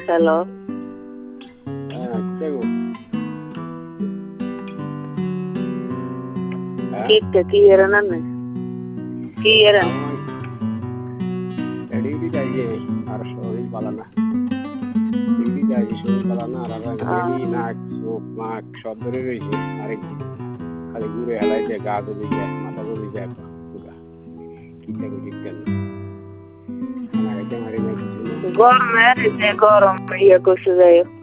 Hello, হ্যাঁ, দেখো। হ্যাঁ, কি eran anne? কি eran? ডিউটি যাইয়ে আর শরীর ভালো না। ডিউটি যাই শরীর ভালো না আর এডি নাক চোখ নাক সব ধরে রয়েছে আরেক খালি ঘুরে হেলাই যায় গা জ্বলি যায় মাথা জ্বলি যায় কি থাকে ঠিক কেন খানা খাইতে মারি না কিছু না গরম এসেছে গরম ইয়ে করছে যাই হোক।